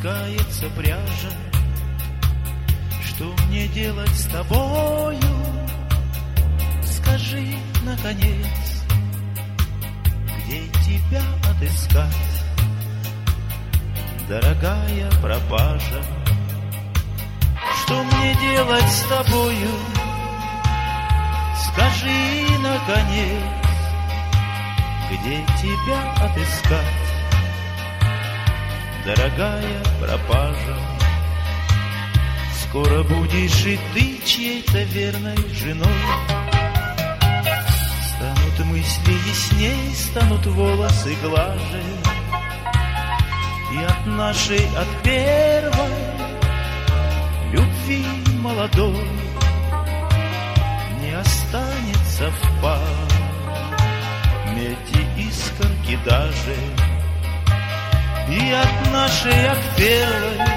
спускается пряжа. Что мне делать с тобою? Скажи, наконец, где тебя отыскать, дорогая пропажа? Что мне делать с тобою? Скажи, наконец, где тебя отыскать, дорогая пропажа? Скоро будешь и ты чьей-то верной женой. Станут мысли ясней, станут волосы глаже, и от нашей, от первой любви молодой не останется в памяти искорки даже. И от нашей, от первой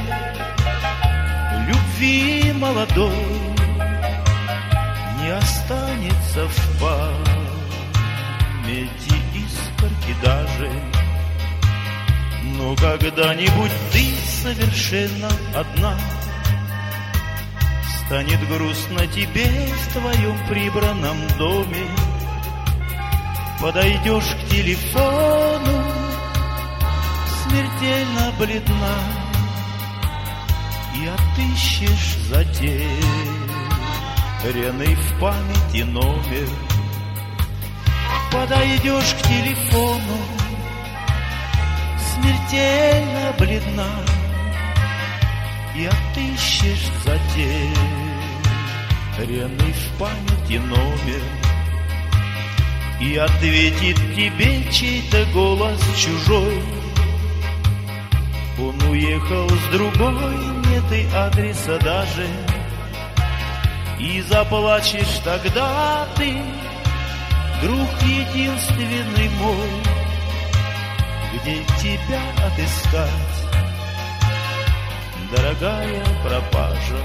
любви молодой не останется в памяти искорки даже. Но когда-нибудь ты совершенно одна, станет грустно тебе в твоем прибранном доме. Подойдешь к телефону, смертельно бледна, и отыщешь затерянный в памяти номер. Подойдешь к телефону, смертельно бледна, и отыщешь затерянный в памяти номер. И ответит тебе чей-то голос чужой: он уехал с другой, нет и адреса даже. И заплачешь тогда ты, друг единственный мой, где тебя отыскать, дорогая пропажа?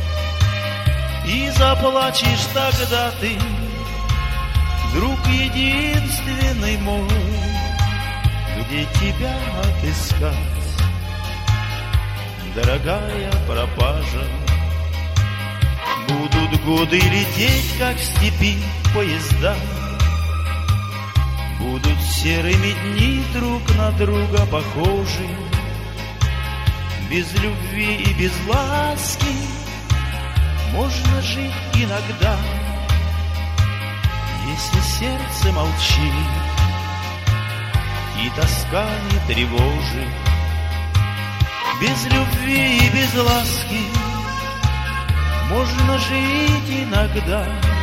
И заплачешь тогда ты, друг единственный мой, где тебя отыскать, дорогая пропажа? Будут годы лететь, как в степи поезда, будут серыми дни друг на друга похожи. Без любви и без ласки можно жить иногда, если сердце молчит и тоска не тревожит. Без любви и без ласки можно жить иногда,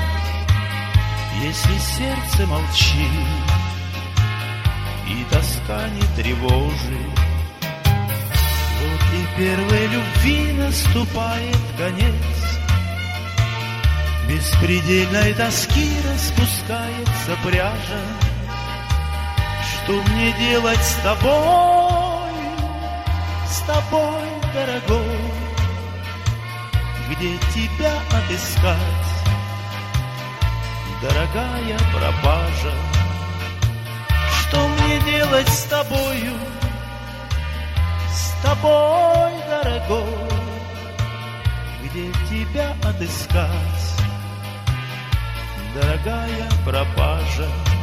если сердце молчит и тоска не тревожит. Вот и первой любви наступает конец, беспредельной тоски распускается пряжа. Что мне делать с тобой, дорогой? Где тебя отыскать, дорогая пропажа? Что мне делать с тобой, дорогой? Где тебя отыскать, дорогая пропажа?